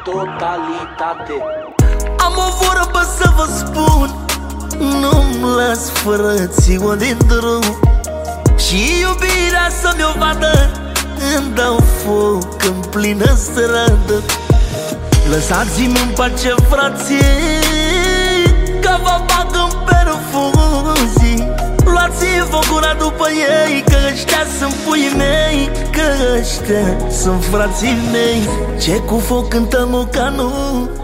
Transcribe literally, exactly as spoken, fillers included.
totalitate. Am o vorbă să vă spun: nu-mi las frățiul din drum, și iubirea să-mi o vadă îmi dau foc în plină stradă. Lăsați-mi în pace, frații, că vă bag în perfuzii. Luați-vă gura după ei, că ăștia sunt puii mei, că ăștia sunt frații mei. Ce cu foc cântă mocanul,